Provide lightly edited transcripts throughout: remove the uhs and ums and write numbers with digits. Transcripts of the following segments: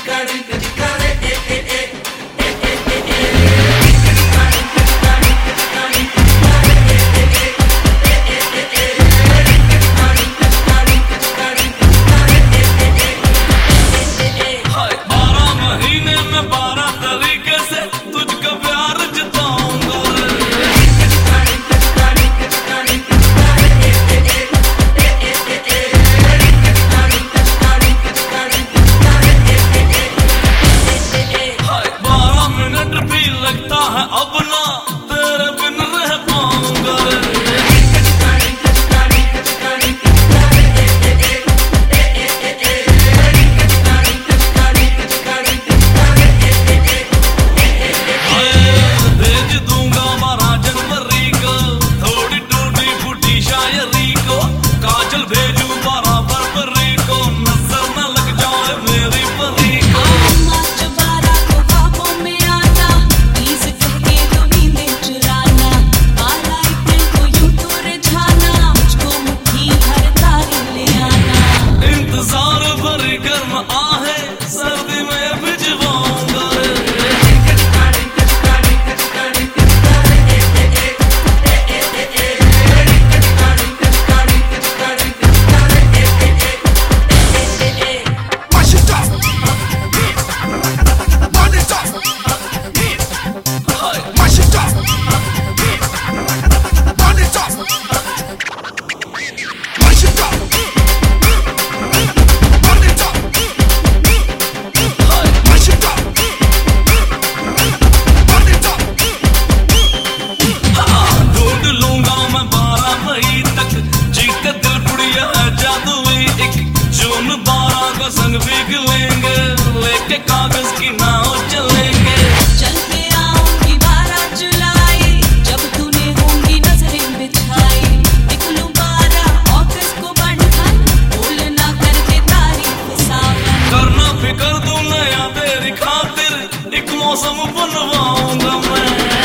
संग भीग लेंगे, लेके कागज की नाव चलेंगे। चल के आऊंगी 12 जुलाई, जब तूने होंगी नजरें बिछाई। निकलूं 12 अगस्त को बंधन, भूल ना करके तारीफ सावन। करना फिकर दूं नया तेरी खातिर, एक मौसम बनवाऊंगा मैं।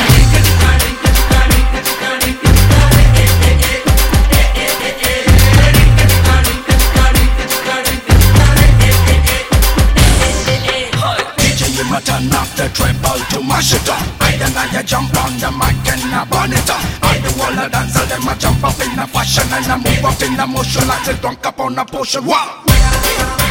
Turn off the treble to mash it up. I jump on the mic and I burn it up. I do all the dancers, them I jump up in the fashion and I move up in the motion like a drunk up on a potion. Wow.